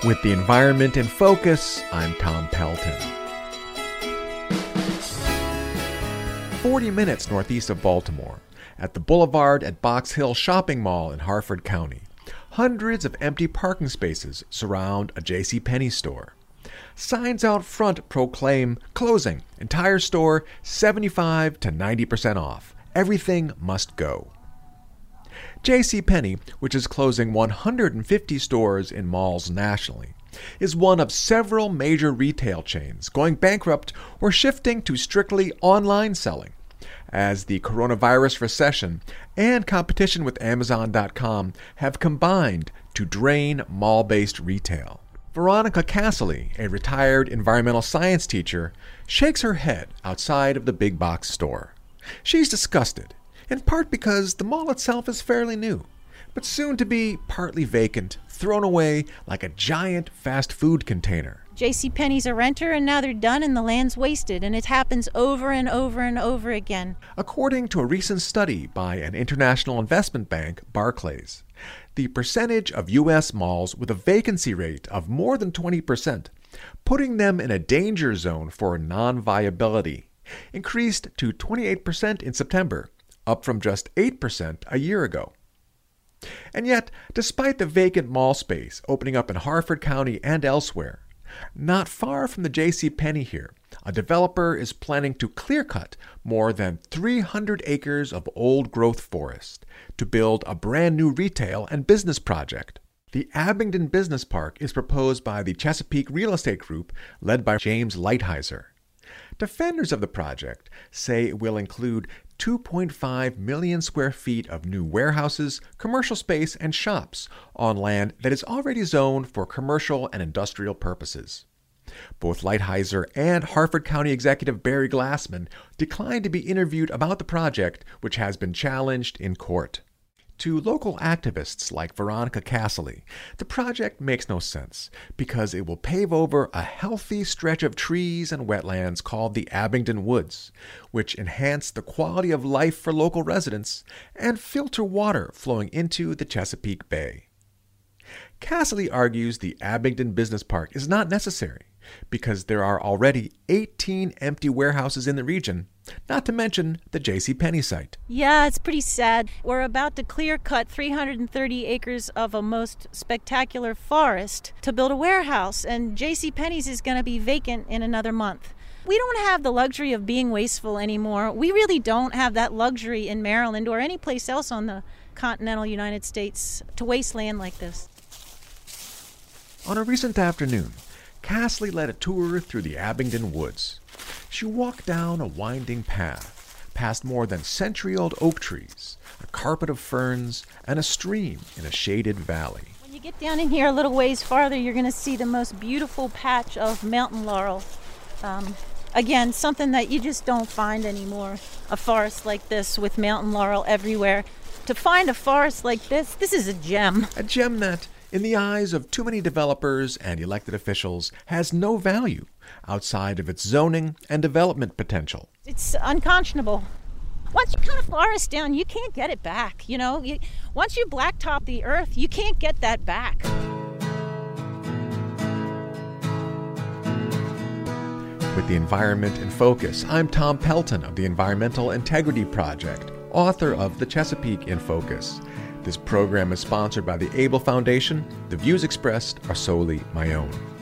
With the environment in focus, I'm Tom Pelton. 40 minutes northeast of Baltimore, at the Boulevard at Box Hill Shopping Mall in Harford County, hundreds of empty parking spaces surround a JCPenney store. Signs out front proclaim, closing, entire store 75 to 90% off. Everything must go. JCPenney, which is closing 150 stores in malls nationally, is one of several major retail chains going bankrupt or shifting to strictly online selling, as the coronavirus recession and competition with Amazon.com have combined to drain mall-based retail. Veronica Casserly, a retired environmental science teacher, shakes her head outside of the big box store. She's disgusted, in part because the mall itself is fairly new, but soon to be partly vacant, thrown away like a giant fast food container. JCPenney's a renter, and now they're done and the land's wasted, and it happens over and over and over again. According to a recent study by an international investment bank, Barclays, the percentage of U.S. malls with a vacancy rate of more than 20%, putting them in a danger zone for non-viability, increased to 28% in September, up from just 8% a year ago. And yet, despite the vacant mall space opening up in Harford County and elsewhere, not far from the JCPenney here, a developer is planning to clear-cut more than 300 acres of old-growth forest to build a brand-new retail and business project. The Abingdon Business Park is proposed by the Chesapeake Real Estate Group, led by James Lighthizer. Defenders of the project say it will include 2.5 million square feet of new warehouses, commercial space, and shops on land that is already zoned for commercial and industrial purposes. Both Lighthizer and Harford County Executive Barry Glassman declined to be interviewed about the project, which has been challenged in court. To local activists like Veronica Casserly, the project makes no sense because it will pave over a healthy stretch of trees and wetlands called the Abingdon Woods, which enhance the quality of life for local residents and filter water flowing into the Chesapeake Bay. Casserly argues the Abingdon Business Park is not necessary because there are already 18 empty warehouses in the region, not to mention the JCPenney site. Yeah, it's pretty sad. We're about to clear cut 330 acres of a most spectacular forest to build a warehouse, and JCPenney's is going to be vacant in another month. We don't have the luxury of being wasteful anymore. We really don't have that luxury in Maryland or any place else on the continental United States to waste land like this. On a recent afternoon, Casserly led a tour through the Abingdon Woods. She walked down a winding path, past more than century-old oak trees, a carpet of ferns, and a stream in a shaded valley. When you get down in here a little ways farther, you're going to see the most beautiful patch of mountain laurel. Again, something that you just don't find anymore, a forest like this with mountain laurel everywhere. To find a forest like this is a gem. A gem that, in the eyes of too many developers and elected officials, has no value outside of its zoning and development potential. It's unconscionable. Once you cut a forest down, you can't get it back. Once you blacktop the earth, you can't get that back. With the environment in focus, I'm Tom Pelton of the Environmental Integrity Project, author of The Chesapeake in Focus. This program is sponsored by the Able Foundation. The views expressed are solely my own.